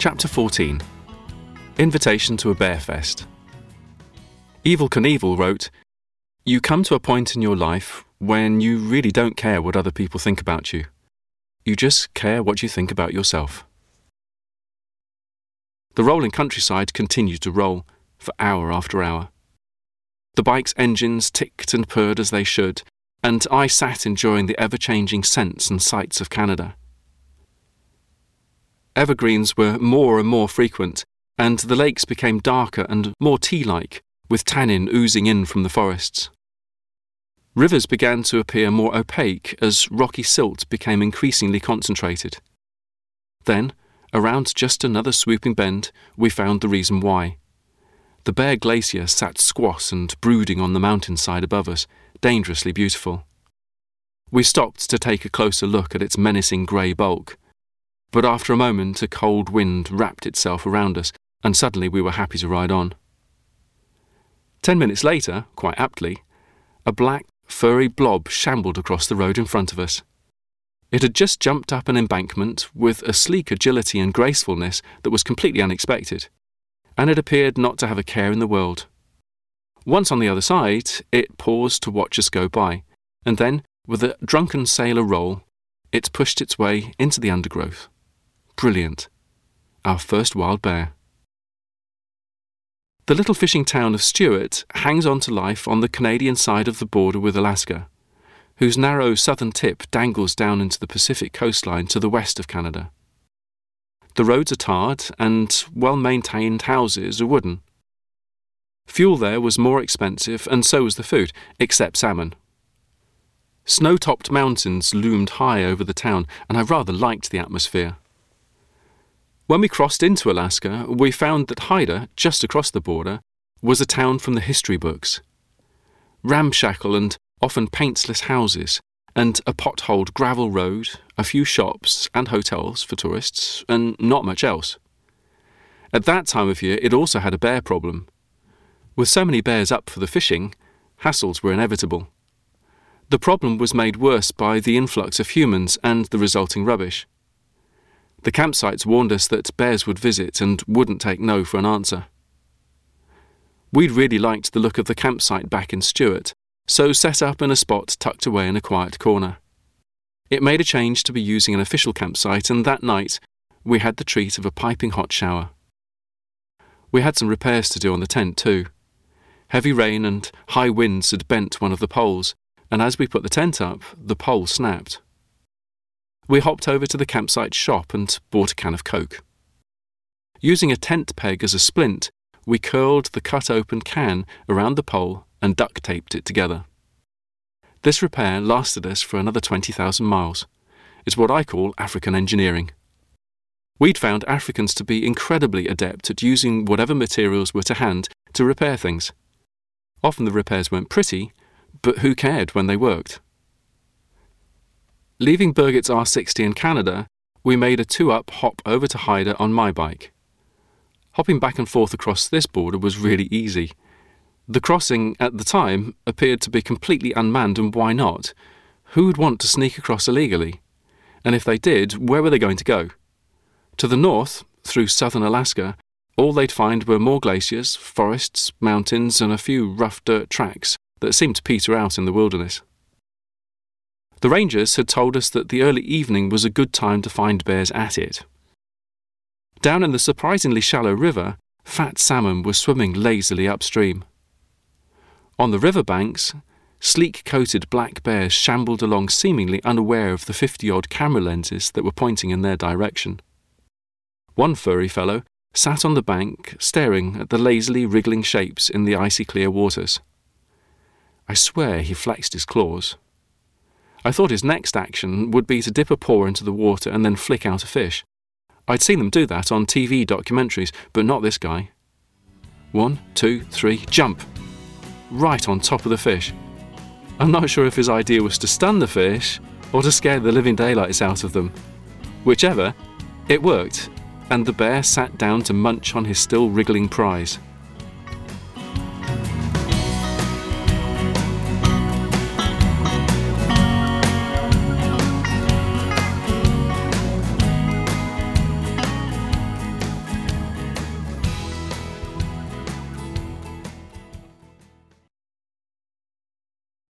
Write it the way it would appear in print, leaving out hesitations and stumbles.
Chapter 14. Invitation to a Bear Fest. Evel Knievel wrote, "You come to a point in your life when you really don't care what other people think about you. You just care what you think about yourself." The rolling countryside continued to roll, for hour after hour. The bike's engines ticked and purred as they should, and I sat enjoying the ever-changing scents and sights of Canada. Evergreens were more and more frequent, and the lakes became darker and more tea-like, with tannin oozing in from the forests. Rivers began to appear more opaque as rocky silt became increasingly concentrated. Then, around just another swooping bend, we found the reason why. The Bear Glacier sat squat and brooding on the mountainside above us, dangerously beautiful. We stopped to take a closer look at its menacing grey bulk, but after a moment a cold wind wrapped itself around us, and suddenly we were happy to ride on. 10 minutes later, quite aptly, a black, furry blob shambled across the road in front of us. It had just jumped up an embankment with a sleek agility and gracefulness that was completely unexpected, and it appeared not to have a care in the world. Once on the other side, it paused to watch us go by, and then, with a drunken sailor roll, it pushed its way into the undergrowth. Brilliant. Our first wild bear. The little fishing town of Stewart hangs on to life on the Canadian side of the border with Alaska, whose narrow southern tip dangles down into the Pacific coastline to the west of Canada. The roads are tarred, and well-maintained houses are wooden. Fuel there was more expensive, and so was the food, except salmon. Snow-topped mountains loomed high over the town, and I rather liked the atmosphere. When we crossed into Alaska, we found that Haida, just across the border, was a town from the history books. Ramshackle and often paintless houses, and a potholed gravel road, a few shops and hotels for tourists, and not much else. At that time of year, it also had a bear problem. With so many bears up for the fishing, hassles were inevitable. The problem was made worse by the influx of humans and the resulting rubbish. The campsites warned us that bears would visit and wouldn't take no for an answer. We'd really liked the look of the campsite back in Stewart, so set up in a spot tucked away in a quiet corner. It made a change to be using an official campsite, and that night we had the treat of a piping hot shower. We had some repairs to do on the tent too. Heavy rain and high winds had bent one of the poles, and as we put the tent up, the pole snapped. We hopped over to the campsite shop and bought a can of Coke. Using a tent peg as a splint, we curled the cut-open can around the pole and duct-taped it together. This repair lasted us for another 20,000 miles. It's what I call African engineering. We'd found Africans to be incredibly adept at using whatever materials were to hand to repair things. Often the repairs weren't pretty, but who cared when they worked? Leaving Burgett's R60 in Canada, we made a 2-up hop over to Haida on my bike. Hopping back and forth across this border was really easy. The crossing, at the time, appeared to be completely unmanned, and why not? Who would want to sneak across illegally? And if they did, where were they going to go? To the north, through southern Alaska, all they'd find were more glaciers, forests, mountains, and a few rough dirt tracks that seemed to peter out in the wilderness. The rangers had told us that the early evening was a good time to find bears at it. Down in the surprisingly shallow river, fat salmon were swimming lazily upstream. On the river banks, sleek-coated black bears shambled along seemingly unaware of the 50-odd camera lenses that were pointing in their direction. One furry fellow sat on the bank, staring at the lazily wriggling shapes in the icy clear waters. I swear he flexed his claws. I thought his next action would be to dip a paw into the water and then flick out a fish. I'd seen them do that on TV documentaries, but not this guy. 1, 2, 3, jump! Right on top of the fish. I'm not sure if his idea was to stun the fish or to scare the living daylights out of them. Whichever, it worked, and the bear sat down to munch on his still wriggling prize.